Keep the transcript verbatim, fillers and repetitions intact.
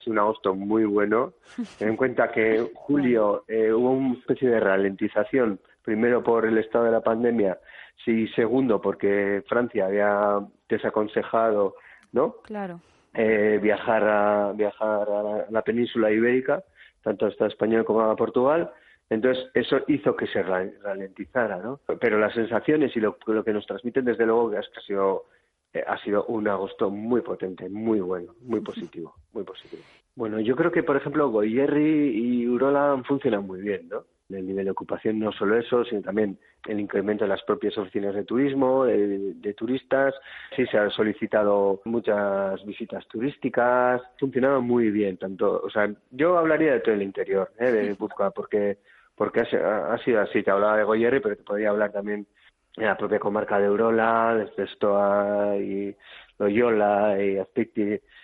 Es un agosto muy bueno. Ten en cuenta que julio eh, hubo una especie de ralentización, primero por el estado de la pandemia, y segundo porque Francia había desaconsejado, ¿no? Claro. Eh, viajar a viajar a la, a la península ibérica, tanto hasta España como a Portugal. Entonces eso hizo que se ra- ralentizara, ¿no? Pero las sensaciones y lo, lo que nos transmiten, desde luego, es que ha sido eh, ha sido un agosto muy potente, muy bueno, muy positivo, muy positivo. Bueno, yo creo que, por ejemplo, Goierri y Urola funcionan muy bien, ¿no? El nivel de ocupación, no solo eso, sino también el incremento de las propias oficinas de turismo, de, de turistas. Sí, se han solicitado muchas visitas turísticas. Funcionaba muy bien, tanto, o sea, yo hablaría de todo el interior, ¿eh? De Guipúzcoa, porque porque ha, ha sido así. Te hablaba de Goierri, pero te podría hablar también de la propia comarca de Urola, desde Estoa y Loyola y Azpeitia.